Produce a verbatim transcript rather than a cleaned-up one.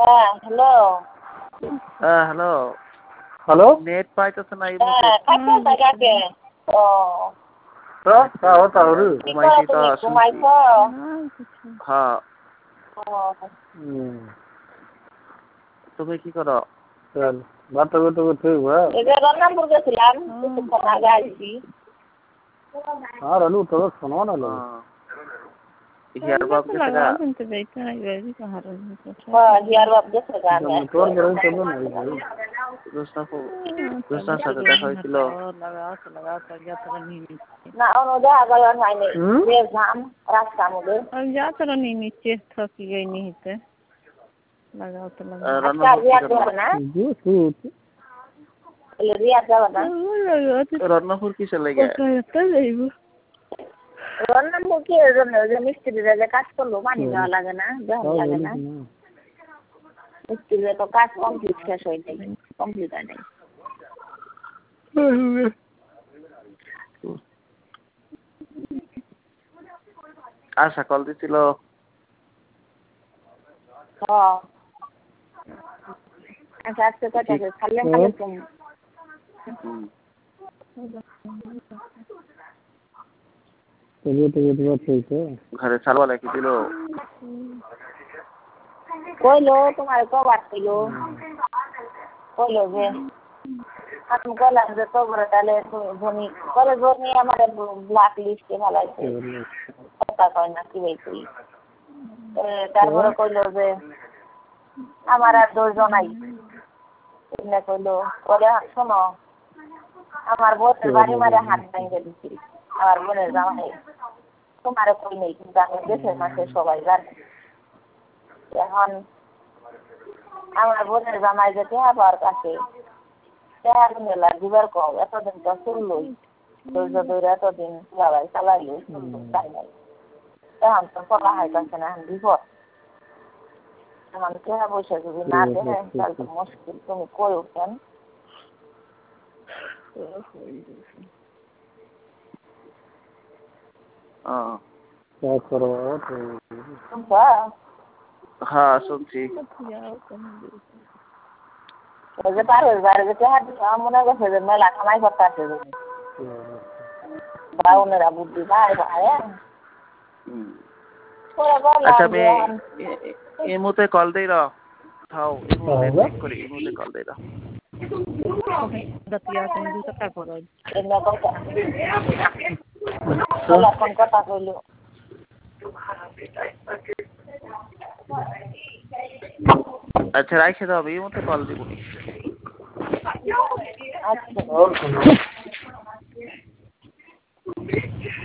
হ্যাঁ হ্যালো হ্যাঁ hello hello net পাইতেছে না এই হ্যাঁ কাকে কাকে ও তো তাও তাও রে কি করো তুমি ঘুমাইছো হ্যাঁ ও হুম তুমি কি করো চল বাতা বাতা করতে হবে এই যে রন্নাপুর গেছিলাম কিছুক্ষণ আগে আসছি আর আলু তো শোনো না লো হিয়ার বাপ গেছে গা হ্যাঁ হিয়ার বাপ গেছে গা আমি তোর বড় তো না নাই রুস্তাফু রুস্তার সাথে দেখা হয়েছিল না অন্য দেখা গেল হয়নি যে ঘাম রাস্তার মধ্যে যাত্রা নিয়ে নিচ্ছে থকি গই নিতে লাগাও তো আজকে রিয়াদ যাবে না রিয়াদ যাবে না রত্নপুর কিসে লেগে রন্নাপুর কি এর জন্য যে মিস্ত্রিরা যে কাজ করলো পানি দেওয়া লাগে না দেওয়া লাগে না মিস্ত্রিরা তো কাজ কমপ্লিট শেষ হয়ে যায় কমপ্লিট হয় নাই আশা কল দিছিল হ্যাঁ আচ্ছা আজকে কটা খালি খালি তুমি তবে তো এটা হইছে ঘরে চালবা লাগি দিল কইলো তোমার কবার কইলো কইলো যে আমি বললাম যে তোমরা তাহলে ধনী করে ধনী আমার ব্ল্যাক লিস্টে ফেলাইছে কথা কয় না কি বলছি তারপরে কইলো যে আমার আর দুজন নাই এমনি কইলো ওরে শোনো আমার বোনের বাড়ি মারে হাত ভেঙে দিচ্ছি আমার বোনের জামাই তোমারও কই নেই কিন্তু আমি দেশের মাসে সবাই জানি এখন আমার বোনের জামাই যেতে আবার কাছে তেহার মেলা দিবার কম এতদিন তো চললোই ধৈর্য ধরে এতদিন চালাই চালাইলো তাই নাই এখন তো চলা হইতেছে না এখন বিপদ এখন কেহা বসে যদি না দেয় তাহলে তো মুশকিল তুমি কই উঠেন হ্যাঁ শুনছি যে পারবে বাইরে যে তেহার মনে করছে যে মেলা কামাই করতে আসে বাউনেরা বুদ্ধি ভাই ভাই আচ্ছা আমি এই মুহূর্তে কল দেই রা খাও এই মুহূর্তে চেক করি এই মুহূর্তে কল দেই রা কোন কথা কইলো আচ্ছা রাইখে দাও এই মুহূর্তে কল দিব আচ্ছা